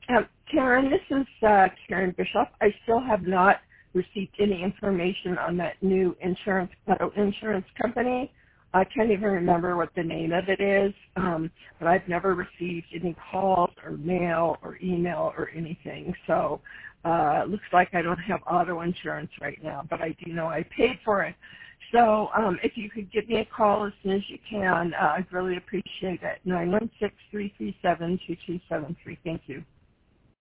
Karen, this is Karen Bishop. I still have not received any information on that new auto insurance company. I can't even remember what the name of it is, but I've never received any calls or mail or email or anything. So it looks like I don't have auto insurance right now, but I do know I paid for it. So if you could give me a call as soon as you can, I'd really appreciate it. 916-337-2273. Thank you.